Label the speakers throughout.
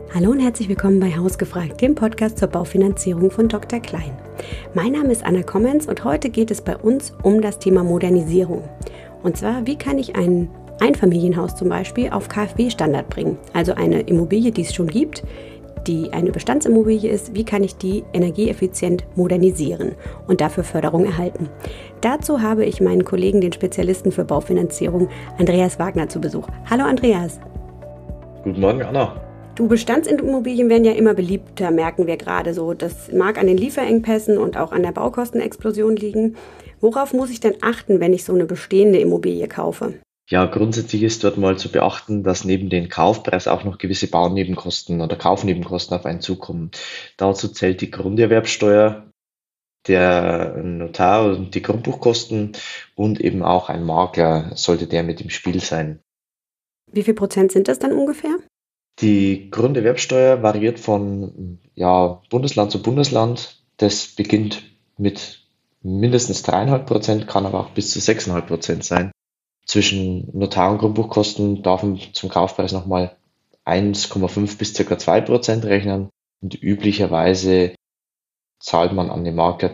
Speaker 1: Hallo und herzlich willkommen bei Hausgefragt, dem Podcast zur Baufinanzierung von Dr. Klein. Mein Name ist Anna Kommens und heute geht es bei uns um das Thema Modernisierung. Und zwar, wie kann ich ein Einfamilienhaus zum Beispiel auf KfW-Standard bringen? Also eine Immobilie, die es schon gibt, die eine Bestandsimmobilie ist, wie kann ich die energieeffizient modernisieren und dafür Förderung erhalten? Dazu habe ich meinen Kollegen, den Spezialisten für Baufinanzierung, Andreas Wagner, zu Besuch. Hallo Andreas.
Speaker 2: Guten Morgen, Anna.
Speaker 1: Bestandsimmobilien werden ja immer beliebter, merken wir gerade so. Das mag an den Lieferengpässen und auch an der Baukostenexplosion liegen. Worauf muss ich denn achten, wenn ich so eine bestehende Immobilie kaufe?
Speaker 2: Ja, grundsätzlich ist dort mal zu beachten, dass neben den Kaufpreis auch noch gewisse Baunebenkosten oder Kaufnebenkosten auf einen zukommen. Dazu zählt die Grunderwerbsteuer, der Notar und die Grundbuchkosten und eben auch ein Makler sollte der mit im Spiel sein.
Speaker 1: Wie viel Prozent sind das dann ungefähr?
Speaker 2: Die Grunderwerbsteuer variiert von Bundesland zu Bundesland. Das beginnt mit mindestens 3,5%, kann aber auch bis zu 6,5% sein. Zwischen Notar- und Grundbuchkosten darf man zum Kaufpreis nochmal 1,5 bis ca. 2% rechnen und üblicherweise zahlt man an den Makler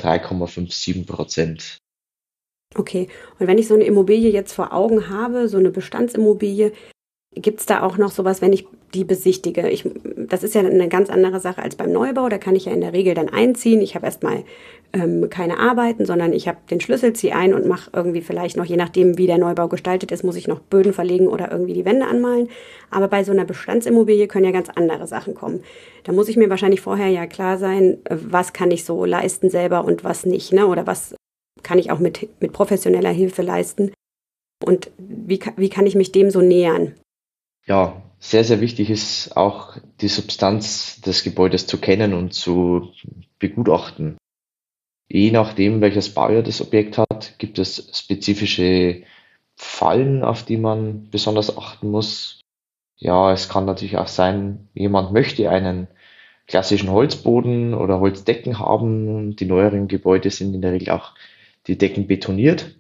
Speaker 2: 3,57%.
Speaker 1: Okay, und wenn ich so eine Immobilie jetzt vor Augen habe, so eine Bestandsimmobilie, gibt es da auch noch sowas, wenn ich die besichtige? Das ist ja eine ganz andere Sache als beim Neubau. Da kann ich ja in der Regel dann einziehen. Ich habe erstmal keine Arbeiten, sondern ich habe den Schlüssel, ziehe ein und mache irgendwie vielleicht noch, je nachdem wie der Neubau gestaltet ist, muss ich noch Böden verlegen oder irgendwie die Wände anmalen. Aber bei so einer Bestandsimmobilie können ja ganz andere Sachen kommen. Da muss ich mir wahrscheinlich vorher ja klar sein, was kann ich so leisten selber und was nicht, ne? Oder was kann ich auch mit professioneller Hilfe leisten? Und wie kann ich mich dem so nähern?
Speaker 2: Ja, sehr, sehr wichtig ist auch die Substanz des Gebäudes zu kennen und zu begutachten. Je nachdem, welches Baujahr das Objekt hat, gibt es spezifische Fallen, auf die man besonders achten muss. Ja, es kann natürlich auch sein, jemand möchte einen klassischen Holzboden oder Holzdecken haben. Die neueren Gebäude sind in der Regel auch die Decken betoniert.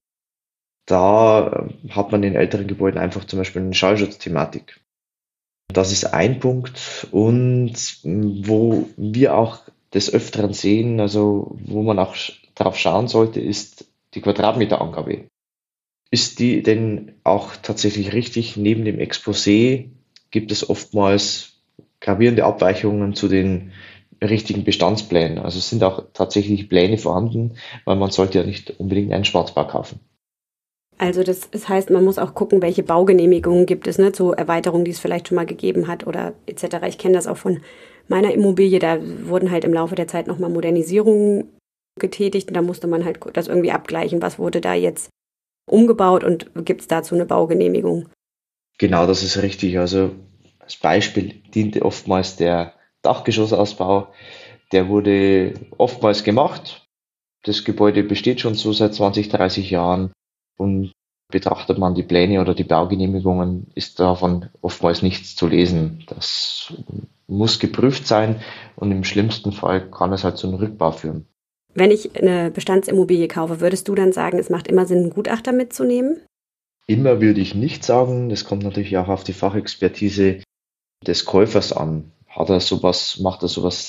Speaker 2: Da hat man in älteren Gebäuden einfach zum Beispiel eine Schallschutzthematik. Das ist ein Punkt. Und wo wir auch des Öfteren sehen, also wo man auch drauf schauen sollte, ist die Quadratmeterangabe. Ist die denn auch tatsächlich richtig? Neben dem Exposé gibt es oftmals gravierende Abweichungen zu den richtigen Bestandsplänen. Also es sind auch tatsächlich Pläne vorhanden, weil man sollte ja nicht unbedingt einen Schwarzbau kaufen.
Speaker 1: Also das heißt, man muss auch gucken, welche Baugenehmigungen gibt es, ne, zur Erweiterung, die es vielleicht schon mal gegeben hat oder etc. Ich kenne das auch von meiner Immobilie, da wurden halt im Laufe der Zeit nochmal Modernisierungen getätigt und da musste man halt das irgendwie abgleichen, was wurde da jetzt umgebaut und gibt es dazu eine Baugenehmigung.
Speaker 2: Genau, das ist richtig. Also als Beispiel diente oftmals der Dachgeschossausbau. Der wurde oftmals gemacht. Das Gebäude besteht schon so seit 20, 30 Jahren und betrachtet man die Pläne oder die Baugenehmigungen, ist davon oftmals nichts zu lesen. Das muss geprüft sein und im schlimmsten Fall kann es halt zu einem Rückbau führen.
Speaker 1: Wenn ich eine Bestandsimmobilie kaufe, würdest du dann sagen, es macht immer Sinn, einen Gutachter mitzunehmen?
Speaker 2: Immer würde ich nicht sagen. Das kommt natürlich auch auf die Fachexpertise des Käufers an. Macht er sowas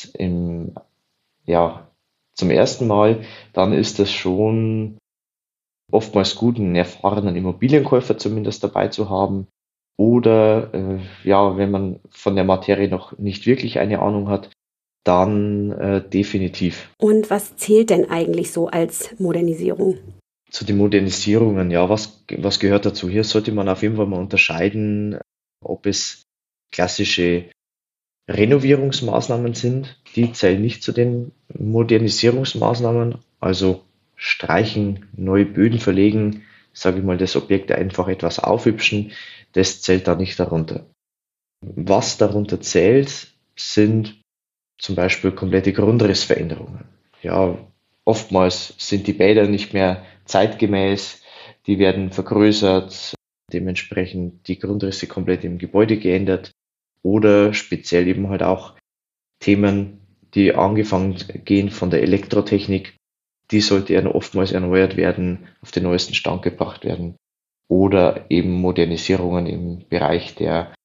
Speaker 2: zum ersten Mal, dann ist es schon oftmals gut, einen erfahrenen Immobilienkäufer zumindest dabei zu haben. Oder wenn man von der Materie noch nicht wirklich eine Ahnung hat, dann definitiv.
Speaker 1: Und was zählt denn eigentlich so als Modernisierung?
Speaker 2: Zu den Modernisierungen, ja, was gehört dazu? Hier sollte man auf jeden Fall mal unterscheiden, ob es klassische Renovierungsmaßnahmen sind. Die zählen nicht zu den Modernisierungsmaßnahmen, also streichen, neue Böden verlegen, sage ich mal, das Objekt einfach etwas aufhübschen, das zählt da nicht darunter. Was darunter zählt, sind zum Beispiel komplette Grundrissveränderungen. Ja, oftmals sind die Bäder nicht mehr zeitgemäß, die werden vergrößert, dementsprechend die Grundrisse komplett im Gebäude geändert oder speziell eben halt auch Themen, die angefangen gehen von der Elektrotechnik, die sollte ja oftmals erneuert werden, auf den neuesten Stand gebracht werden oder eben Modernisierungen im Bereich der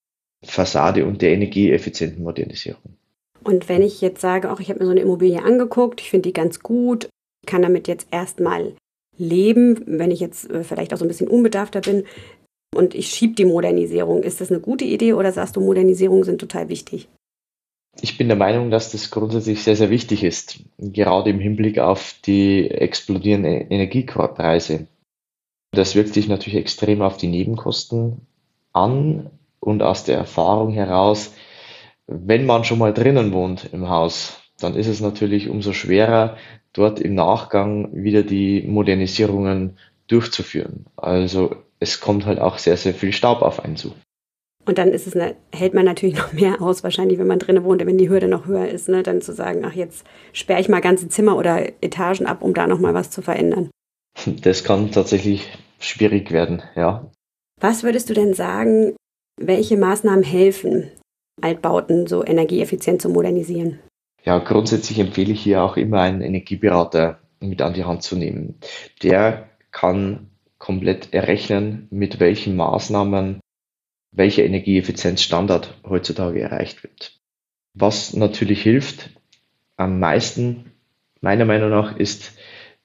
Speaker 2: Fassade und der energieeffizienten Modernisierung.
Speaker 1: Und wenn ich jetzt sage, auch ich habe mir so eine Immobilie angeguckt, ich finde die ganz gut, kann damit jetzt erstmal leben, wenn ich jetzt vielleicht auch so ein bisschen unbedarfter bin und ich schiebe die Modernisierung. Ist das eine gute Idee oder sagst du, Modernisierungen sind total wichtig?
Speaker 2: Ich bin der Meinung, dass das grundsätzlich sehr, sehr wichtig ist, gerade im Hinblick auf die explodierenden Energiepreise. Das wirkt sich natürlich extrem auf die Nebenkosten an und aus der Erfahrung heraus, wenn man schon mal drinnen wohnt im Haus, dann ist es natürlich umso schwerer, dort im Nachgang wieder die Modernisierungen durchzuführen. Also es kommt halt auch sehr, sehr viel Staub auf einen zu.
Speaker 1: Und dann hält man natürlich noch mehr aus, wahrscheinlich, wenn man drinnen wohnt, wenn die Hürde noch höher ist, ne? Dann zu sagen, ach, jetzt sperre ich mal ganze Zimmer oder Etagen ab, um da nochmal was zu verändern.
Speaker 2: Das kann tatsächlich schwierig werden, ja.
Speaker 1: Was würdest du denn sagen, welche Maßnahmen helfen, Altbauten so energieeffizient zu modernisieren?
Speaker 2: Ja, grundsätzlich empfehle ich hier auch immer einen Energieberater mit an die Hand zu nehmen. Der kann komplett errechnen, mit welchen Maßnahmen welcher Energieeffizienzstandard heutzutage erreicht wird. Was natürlich hilft, am meisten, meiner Meinung nach, ist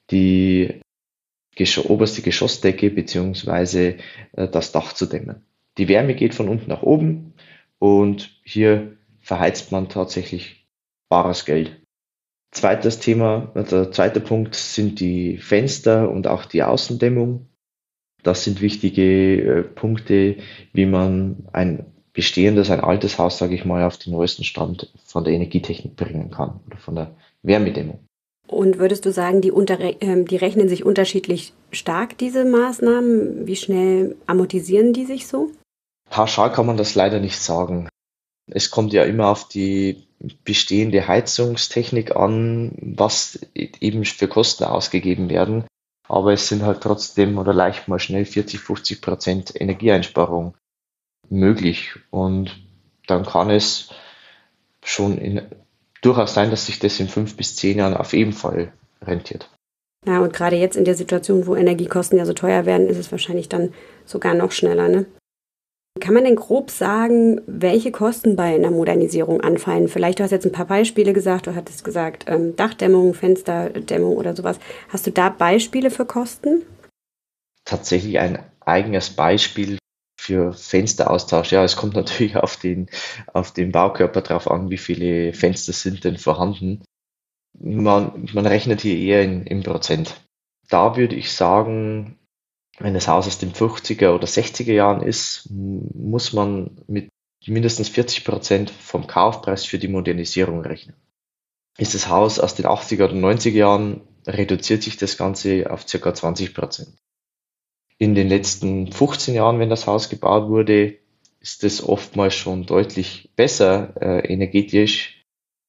Speaker 2: die oberste Geschossdecke bzw. das Dach zu dämmen. Die Wärme geht von unten nach oben und hier verheizt man tatsächlich bares Geld. Zweites Thema, der zweite Punkt sind die Fenster und auch die Außendämmung. Das sind wichtige Punkte, wie man ein bestehendes, ein altes Haus, sage ich mal, auf den neuesten Stand von der Energietechnik bringen kann oder von der Wärmedämmung.
Speaker 1: Und würdest du sagen, die rechnen sich unterschiedlich stark, diese Maßnahmen? Wie schnell amortisieren die sich so?
Speaker 2: Pauschal kann man das leider nicht sagen. Es kommt ja immer auf die bestehende Heizungstechnik an, was eben für Kosten ausgegeben werden. Aber es sind halt trotzdem oder leicht mal schnell 40-50% Energieeinsparung möglich. Und dann kann es schon durchaus sein, dass sich das in 5 bis 10 Jahren auf jeden Fall rentiert.
Speaker 1: Ja, und gerade jetzt in der Situation, wo Energiekosten ja so teuer werden, ist es wahrscheinlich dann sogar noch schneller, ne? Kann man denn grob sagen, welche Kosten bei einer Modernisierung anfallen? Vielleicht, du hast jetzt ein paar Beispiele gesagt, du hattest gesagt Dachdämmung, Fensterdämmung oder sowas. Hast du da Beispiele für Kosten?
Speaker 2: Tatsächlich ein eigenes Beispiel für Fensteraustausch. Ja, es kommt natürlich auf den Baukörper drauf an, wie viele Fenster sind denn vorhanden. Man rechnet hier eher in Prozent. Da würde ich sagen, wenn das Haus aus den 50er oder 60er Jahren ist, muss man mit mindestens 40% vom Kaufpreis für die Modernisierung rechnen. Ist das Haus aus den 80er oder 90er Jahren, reduziert sich das Ganze auf ca. 20%. In den letzten 15 Jahren, wenn das Haus gebaut wurde, ist es oftmals schon deutlich besser energetisch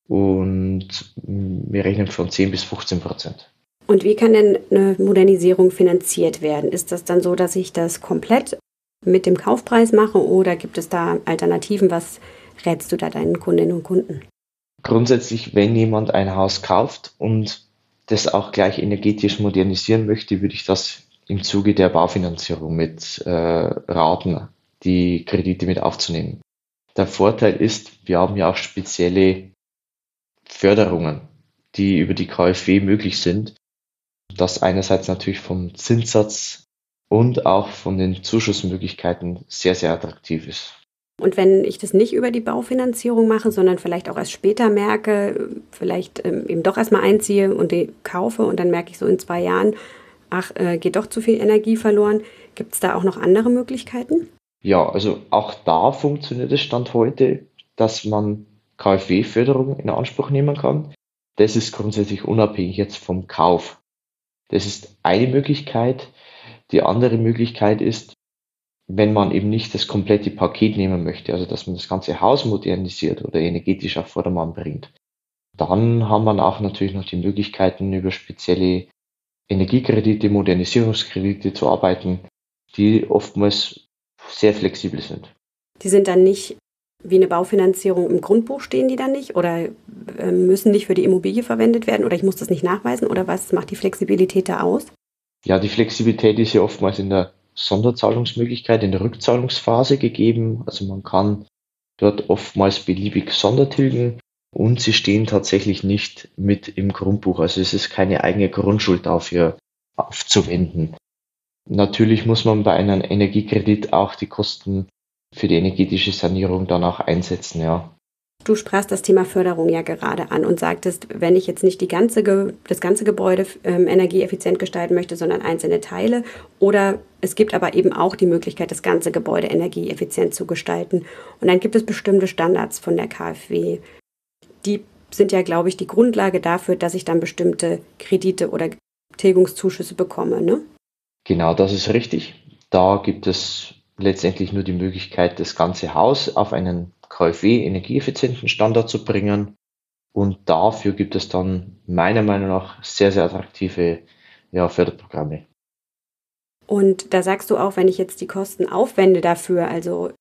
Speaker 2: und wir rechnen von 10 bis 15%.
Speaker 1: Und wie kann denn eine Modernisierung finanziert werden? Ist das dann so, dass ich das komplett mit dem Kaufpreis mache oder gibt es da Alternativen? Was rätst du da deinen Kundinnen und Kunden?
Speaker 2: Grundsätzlich, wenn jemand ein Haus kauft und das auch gleich energetisch modernisieren möchte, würde ich das im Zuge der Baufinanzierung mit raten, die Kredite mit aufzunehmen. Der Vorteil ist, wir haben ja auch spezielle Förderungen, die über die KfW möglich sind. Das einerseits natürlich vom Zinssatz und auch von den Zuschussmöglichkeiten sehr, sehr attraktiv ist.
Speaker 1: Und wenn ich das nicht über die Baufinanzierung mache, sondern vielleicht auch erst später merke, vielleicht eben doch erstmal einziehe und die kaufe und dann merke ich so in 2 Jahren, ach, geht doch zu viel Energie verloren. Gibt es da auch noch andere Möglichkeiten?
Speaker 2: Ja, also auch da funktioniert es Stand heute, dass man KfW-Förderung in Anspruch nehmen kann. Das ist grundsätzlich unabhängig jetzt vom Kauf. Das ist eine Möglichkeit. Die andere Möglichkeit ist, wenn man eben nicht das komplette Paket nehmen möchte, also dass man das ganze Haus modernisiert oder energetisch auf Vordermann bringt, dann haben wir auch natürlich noch die Möglichkeiten, über spezielle Energiekredite, Modernisierungskredite zu arbeiten, die oftmals sehr flexibel sind.
Speaker 1: Die sind dann nicht wie eine Baufinanzierung im Grundbuch, stehen die dann nicht oder müssen nicht für die Immobilie verwendet werden oder ich muss das nicht nachweisen oder was macht die Flexibilität da aus?
Speaker 2: Ja, die Flexibilität ist ja oftmals in der Sonderzahlungsmöglichkeit, in der Rückzahlungsphase gegeben. Also man kann dort oftmals beliebig Sondertilgen und sie stehen tatsächlich nicht mit im Grundbuch. Also es ist keine eigene Grundschuld dafür aufzuwenden. Natürlich muss man bei einem Energiekredit auch die Kosten für die energetische Sanierung dann auch einsetzen, ja.
Speaker 1: Du sprachst das Thema Förderung ja gerade an und sagtest, wenn ich jetzt nicht das ganze Gebäude energieeffizient gestalten möchte, sondern einzelne Teile, oder es gibt aber eben auch die Möglichkeit, das ganze Gebäude energieeffizient zu gestalten. Und dann gibt es bestimmte Standards von der KfW. Die sind ja, glaube ich, die Grundlage dafür, dass ich dann bestimmte Kredite oder Tilgungszuschüsse bekomme, ne?
Speaker 2: Genau, das ist richtig. Da gibt es letztendlich nur die Möglichkeit, das ganze Haus auf einen KfW-energieeffizienten Standard zu bringen. Und dafür gibt es dann meiner Meinung nach sehr, sehr attraktive, ja, Förderprogramme.
Speaker 1: Und da sagst du auch, wenn ich jetzt die Kosten aufwende dafür, also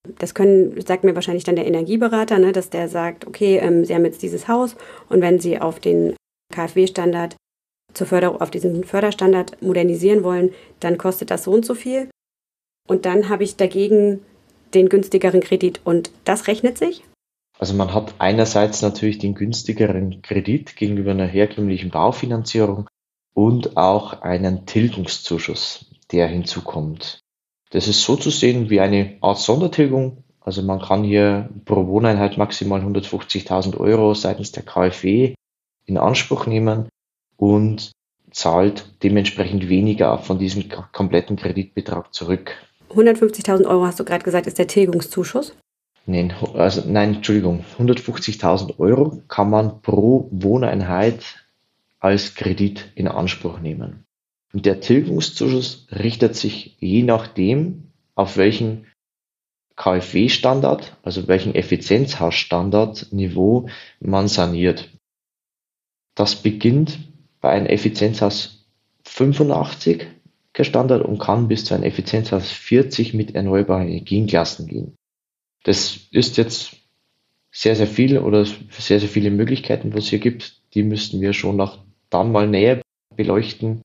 Speaker 1: sagt mir wahrscheinlich dann der Energieberater, ne, dass der sagt, okay, Sie haben jetzt dieses Haus und wenn Sie auf den KfW-Standard auf diesen Förderstandard modernisieren wollen, dann kostet das so und so viel. Und dann habe ich dagegen den günstigeren Kredit. Und das rechnet sich?
Speaker 2: Also man hat einerseits natürlich den günstigeren Kredit gegenüber einer herkömmlichen Baufinanzierung und auch einen Tilgungszuschuss, der hinzukommt. Das ist so zu sehen wie eine Art Sondertilgung. Also man kann hier pro Wohneinheit maximal 150.000 Euro seitens der KfW in Anspruch nehmen und zahlt dementsprechend weniger von diesem kompletten Kreditbetrag zurück.
Speaker 1: 150.000 Euro hast du gerade gesagt, ist der Tilgungszuschuss?
Speaker 2: Nein, Entschuldigung, 150.000 Euro kann man pro Wohneinheit als Kredit in Anspruch nehmen. Und der Tilgungszuschuss richtet sich je nachdem, auf welchen KfW-Standard, also welchen Effizienzhausstandardniveau man saniert. Das beginnt bei einem Effizienzhaus 85 Standard und kann bis zu einem Effizienzhaus 40 mit erneuerbaren Energienklassen gehen. Das ist jetzt sehr, sehr viel oder sehr, sehr viele Möglichkeiten, was es hier gibt. Die müssten wir schon noch dann mal näher beleuchten.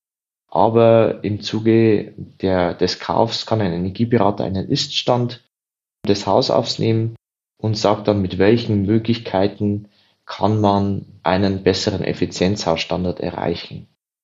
Speaker 2: Aber im Zuge des Kaufs kann ein Energieberater einen Ist-Stand des Hauses aufnehmen und sagt dann, mit welchen Möglichkeiten kann man einen besseren Effizienzhausstandard erreichen.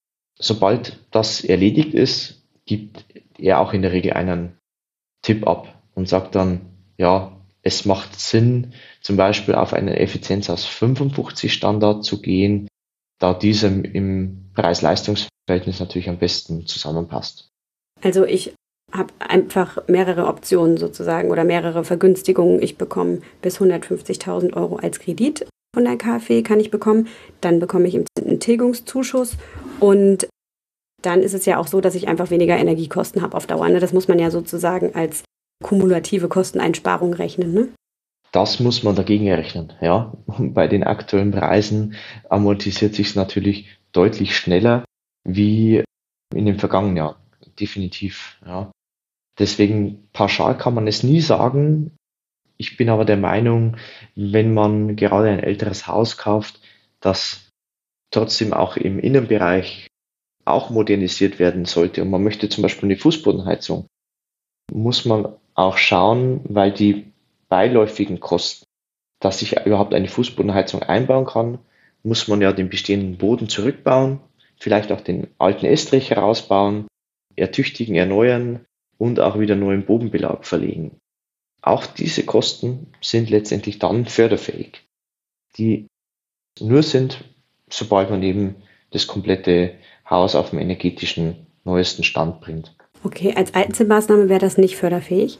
Speaker 2: Sobald das erledigt ist, gibt er auch in der Regel einen Tipp ab und sagt dann, ja, es macht Sinn, zum Beispiel auf einen Effizienzhaus 55 Standard zu gehen, da dieser im Preis-Leistungs-Verhältnis natürlich am besten zusammenpasst.
Speaker 1: Also ich habe einfach mehrere Optionen sozusagen oder mehrere Vergünstigungen. Ich bekomme bis 150.000 Euro als Kredit von der KfW kann ich bekommen. Dann bekomme ich einen Tilgungszuschuss und dann ist es ja auch so, dass ich einfach weniger Energiekosten habe auf Dauer. Ne? Das muss man ja sozusagen als kumulative Kosteneinsparung rechnen. Ne?
Speaker 2: Das muss man dagegen rechnen, ja. Und bei den aktuellen Preisen amortisiert sich es natürlich deutlich schneller wie in den vergangenen Jahren. Definitiv, ja. Deswegen pauschal kann man es nie sagen. Ich bin aber der Meinung, wenn man gerade ein älteres Haus kauft, das trotzdem auch im Innenbereich auch modernisiert werden sollte und man möchte zum Beispiel eine Fußbodenheizung, muss man auch schauen, weil die beiläufigen Kosten, dass ich überhaupt eine Fußbodenheizung einbauen kann, muss man ja den bestehenden Boden zurückbauen, vielleicht auch den alten Estrich herausbauen, ertüchtigen, erneuern und auch wieder neuen Bodenbelag verlegen. Auch diese Kosten sind letztendlich dann förderfähig, die nur sind, sobald man eben das komplette Haus auf dem energetischen neuesten Stand bringt.
Speaker 1: Okay, als Einzelmaßnahme wäre das nicht förderfähig?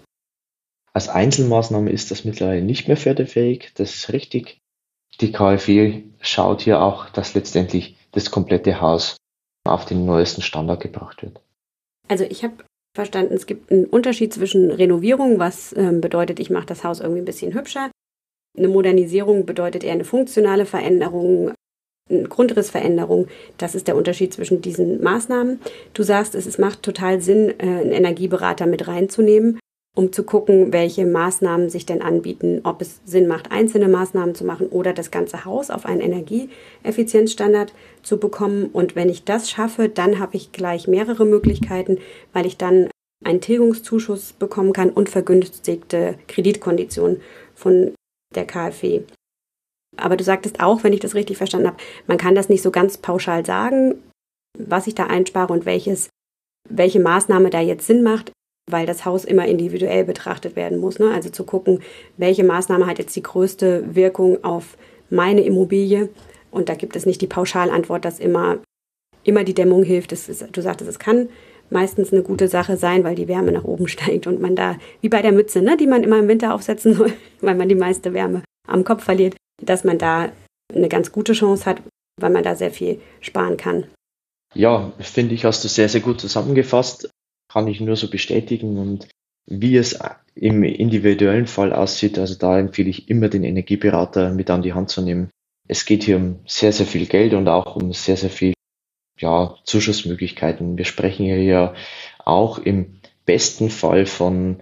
Speaker 2: Als Einzelmaßnahme ist das mittlerweile nicht mehr förderfähig, das ist richtig. Die KfW schaut hier auch, dass letztendlich das komplette Haus auf den neuesten Standard gebracht wird.
Speaker 1: Also ich habe verstanden, es gibt einen Unterschied zwischen Renovierung, was bedeutet, ich mache das Haus irgendwie ein bisschen hübscher. Eine Modernisierung bedeutet eher eine funktionale Veränderung, eine Grundrissveränderung. Das ist der Unterschied zwischen diesen Maßnahmen. Du sagst, es macht total Sinn, einen Energieberater mit reinzunehmen, um zu gucken, welche Maßnahmen sich denn anbieten, ob es Sinn macht, einzelne Maßnahmen zu machen oder das ganze Haus auf einen Energieeffizienzstandard zu bekommen. Und wenn ich das schaffe, dann habe ich gleich mehrere Möglichkeiten, weil ich dann einen Tilgungszuschuss bekommen kann und vergünstigte Kreditkonditionen von der KfW. Aber du sagtest auch, wenn ich das richtig verstanden habe, man kann das nicht so ganz pauschal sagen, was ich da einspare und welche Maßnahme da jetzt Sinn macht, weil das Haus immer individuell betrachtet werden muss. Ne? Also zu gucken, welche Maßnahme hat jetzt die größte Wirkung auf meine Immobilie. Und da gibt es nicht die Pauschalantwort, dass immer die Dämmung hilft. Du sagtest, es kann meistens eine gute Sache sein, weil die Wärme nach oben steigt und man da, wie bei der Mütze, ne, die man immer im Winter aufsetzen soll, weil man die meiste Wärme am Kopf verliert, dass man da eine ganz gute Chance hat, weil man da sehr viel sparen kann.
Speaker 2: Ja, finde ich, hast du sehr, sehr gut zusammengefasst. Kann ich nur so bestätigen. Und wie es im individuellen Fall aussieht, also da empfehle ich immer, den Energieberater mit an die Hand zu nehmen. Es geht hier um sehr, sehr viel Geld und auch um sehr, sehr viel Zuschussmöglichkeiten. Wir sprechen hier ja auch im besten Fall von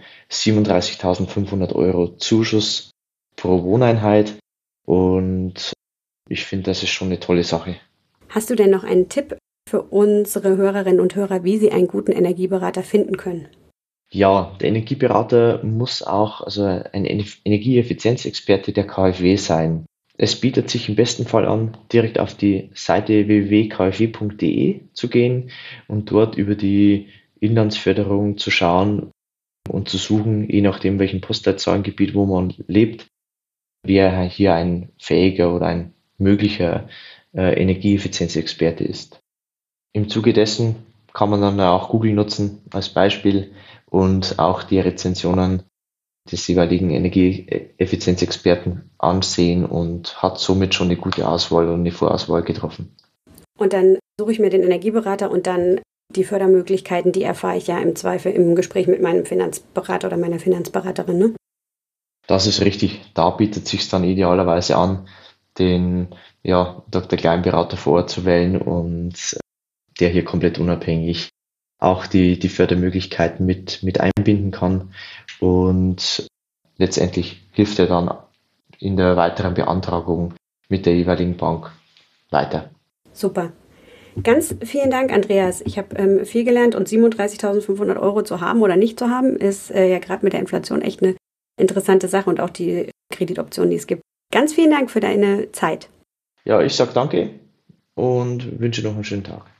Speaker 2: 37.500 Euro Zuschuss pro Wohneinheit. Und ich finde, das ist schon eine tolle Sache.
Speaker 1: Hast du denn noch einen Tipp für unsere Hörerinnen und Hörer, wie sie einen guten Energieberater finden können?
Speaker 2: Ja, der Energieberater muss auch ein Energieeffizienzexperte der KfW sein. Es bietet sich im besten Fall an, direkt auf die Seite www.kfw.de zu gehen und dort über die Inlandsförderung zu schauen und zu suchen, je nachdem welchen Postleitzahlengebiet, wo man lebt, wer hier ein fähiger oder ein möglicher Energieeffizienzexperte ist. Im Zuge dessen kann man dann auch Google nutzen als Beispiel und auch die Rezensionen des jeweiligen Energieeffizienzexperten ansehen und hat somit schon eine gute Auswahl und eine Vorauswahl getroffen.
Speaker 1: Und dann suche ich mir den Energieberater und dann die Fördermöglichkeiten, die erfahre ich ja im Zweifel im Gespräch mit meinem Finanzberater oder meiner Finanzberaterin, ne?
Speaker 2: Das ist richtig. Da bietet es sich dann idealerweise an, den Dr. Kleinberater vor Ort zu wählen und der hier komplett unabhängig auch die Fördermöglichkeiten mit einbinden kann und letztendlich hilft er dann in der weiteren Beantragung mit der jeweiligen Bank weiter.
Speaker 1: Super. Ganz vielen Dank, Andreas. Ich habe viel gelernt und 37.500 Euro zu haben oder nicht zu haben, ist ja gerade mit der Inflation echt eine interessante Sache und auch die Kreditoptionen, die es gibt. Ganz vielen Dank für deine Zeit.
Speaker 2: Ja, ich sage danke und wünsche noch einen schönen Tag.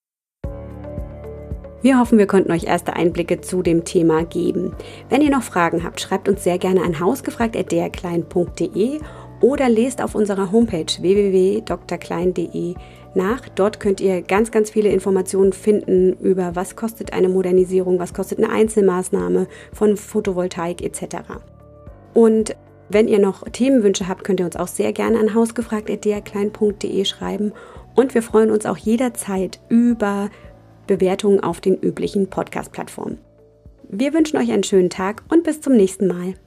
Speaker 1: Wir hoffen, wir konnten euch erste Einblicke zu dem Thema geben. Wenn ihr noch Fragen habt, schreibt uns sehr gerne an hausgefragt@drklein.de oder lest auf unserer Homepage www.drklein.de nach. Dort könnt ihr ganz, ganz viele Informationen finden über was kostet eine Modernisierung, was kostet eine Einzelmaßnahme von Photovoltaik etc. Und wenn ihr noch Themenwünsche habt, könnt ihr uns auch sehr gerne an hausgefragt@drklein.de schreiben. Und wir freuen uns auch jederzeit über Bewertungen auf den üblichen Podcast-Plattformen. Wir wünschen euch einen schönen Tag und bis zum nächsten Mal.